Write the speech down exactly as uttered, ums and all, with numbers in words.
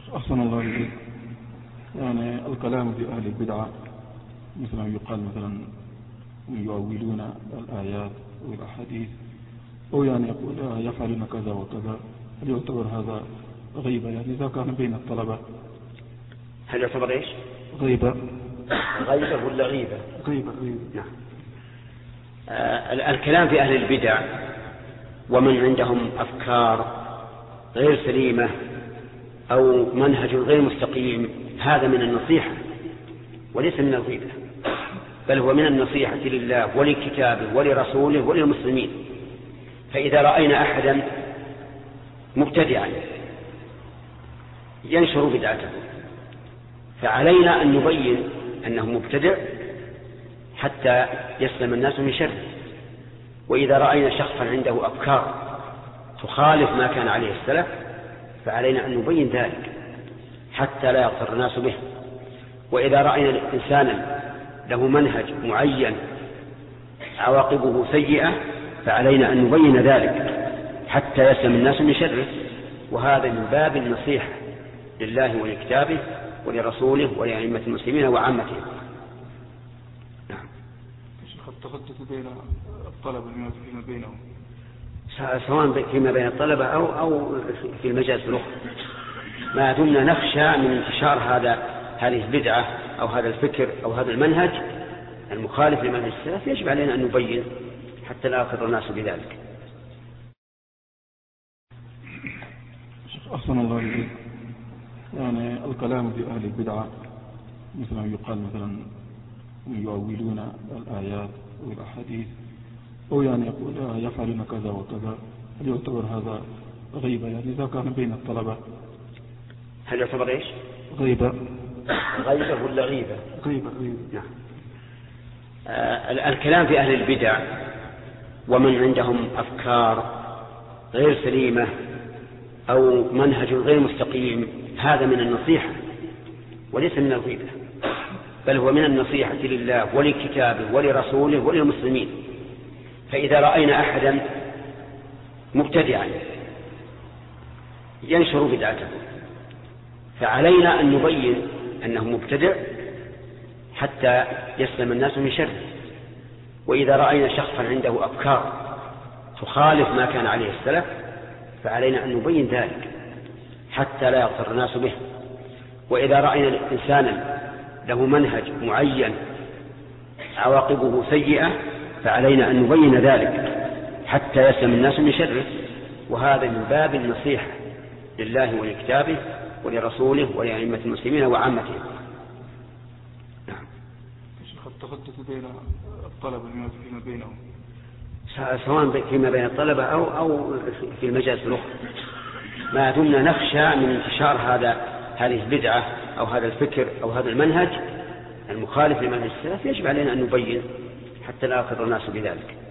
أحسن الله إليك. يعني الكلام في أهل البدعة مثل يقال مثلا يؤولون الآيات والأحاديث أو يعني يقول يفعلون كذا وكذا، هل يعتبر هذا غيبة؟ يعني إذا كان بين الطلبة هل يعتبر إيش؟ غيبة. غيبة ولا غيبة؟ غيبة غيبة. نعم. آه الكلام في أهل البدع ومن عندهم أفكار غير سليمة أو منهج غير مستقيم هذا من النصيحة وليس من الغيبة، بل هو من النصيحة لله ولكتابه ولرسوله وللمسلمين. فإذا رأينا أحدا مبتدعا ينشر بدعته فعلينا أن نبين أنه مبتدع حتى يسلم الناس من شره. وإذا رأينا شخصا عنده أفكار تخالف ما كان عليه السلف فعلينا أن نبين ذلك حتى لا يغتر الناس به. وإذا رأينا إنسانا له منهج معين عواقبه سيئة فعلينا أن نبين ذلك حتى يسلم الناس من شره. وهذا من باب النصيحة لله ولكتابه ولرسوله ولأئمة المسلمين وعامتهم. نعم. شيخ التخطط بين الطلبة فيما بينهم سواء فيما بين الطلبة أو أو في المجالس الأخرى، ما دمنا نخشى من انتشار هذا هذه البدعة أو هذا الفكر أو هذا المنهج المخالف لمنهج السلف يجب علينا أن نبين حتى لا يغتر الناس بذلك. شيخ أحسن الله إليك. يعني الكلام في أهل البدعة مثل يقال مثلا يؤولون الآيات والأحاديث أو يعني يقول يفعلون كذا وكذا، هل يعتبر هذا غيبة؟ يعني إذا كان بين الطلبة هل يعتبر إيش؟ غيبة. غيبة ولا غيبة؟ غيبة غيبة. نعم. آه الكلام في أهل البدع ومن عندهم أفكار غير سليمة أو منهج غير مستقيم هذا من النصيحة وليس من الغيبة، بل هو من النصيحة لله ولكتابه ولرسوله وللمسلمين. فإذا رأينا أحدا مبتدعا ينشر بدعته فعلينا أن نبين أنه مبتدع حتى يسلم الناس من شره. وإذا رأينا شخصا عنده أفكار تخالف ما كان عليه السلف فعلينا أن نبين ذلك حتى لا يغتر الناس به. وإذا رأينا إنسانا له منهج معين عواقبه سيئة فعلينا أن نبين ذلك حتى يسلم الناس من شره. وهذا من باب النصيحة لله ولكتابه ولرسوله ولأئمة المسلمين وعامتهم. نعم. شيخ التخطط بين الطلبة فيما بينهم سواء فيما بين الطلبة أو أو في المجالس الأخرى، ما دمنا نخشى من انتشار هذا هذه البدعة أو هذا الفكر أو هذا المنهج المخالف لمنهج السلف يجب علينا أن نبين حتى لا يغتر الناس بذلك.